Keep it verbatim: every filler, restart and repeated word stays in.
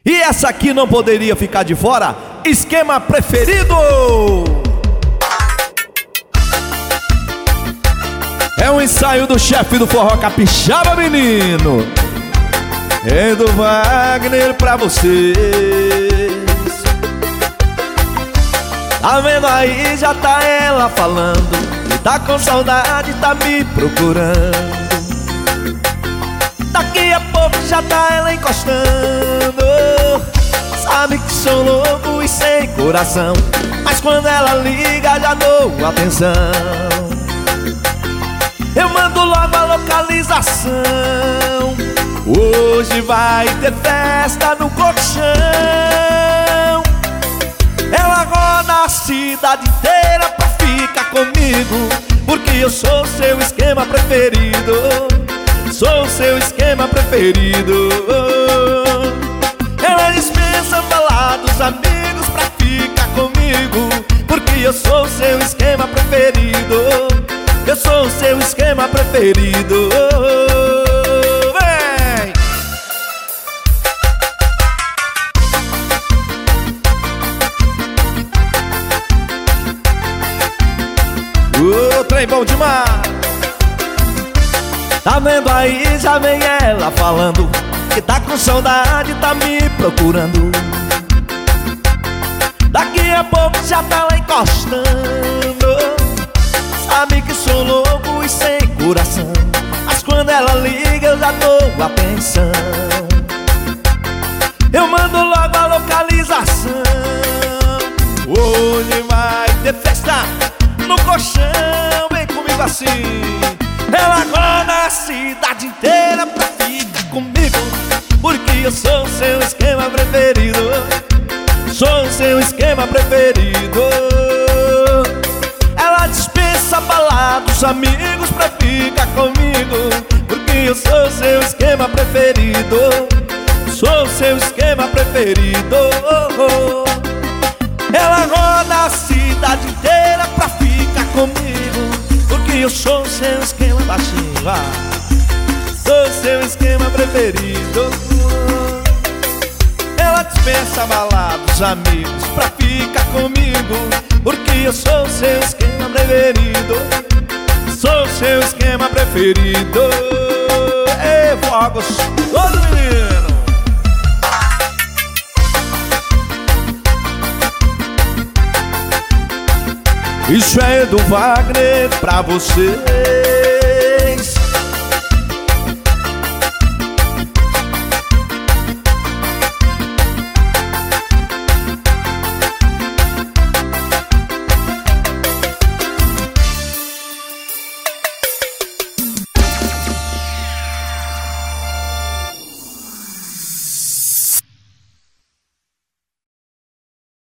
E essa aqui não poderia ficar de fora. Esquema preferido. É um ensaio do chefe do forró capixaba, menino. É do Wagner pra vocês. Tá vendo aí, já tá ela falando, e tá com saudade, tá me procurando. Daqui a pouco já tá ela encostando. Sabe que sou louco e sem coração, mas quando ela liga já dou atenção. Eu mando logo a localização. Hoje vai ter festa no colchão. Ela roda a cidade inteira pra ficar comigo, porque eu sou seu esquema preferido. Sou seu esquema preferido. Ela dispensa falar dos amigos pra ficar comigo, porque eu sou seu esquema preferido. Eu sou seu esquema preferido. Vem! O trem bom demais. Tá vendo aí, já vem ela falando, que tá com saudade, tá me procurando. Daqui a pouco já tá lá encostando. Sabe que sou louco e sem coração, mas quando ela liga eu já dou atenção. Eu mando logo a localização. Hoje vai ter festa no colchão. Vem comigo assim. Ela roda a cidade inteira pra ficar comigo, porque eu sou seu esquema preferido. Sou seu esquema preferido. Ela dispensa falar dos amigos pra ficar comigo, porque eu sou seu esquema preferido. Sou seu esquema preferido. Ela roda a cidade inteira pra ficar comigo, porque eu sou seu esquema baixinho, vá. Sou seu esquema preferido. Ela dispensa balada dos amigos pra ficar comigo, porque eu sou seu esquema preferido. Sou seu esquema preferido. Ei, forró gostoso, menino. Isso é do Wagner pra você.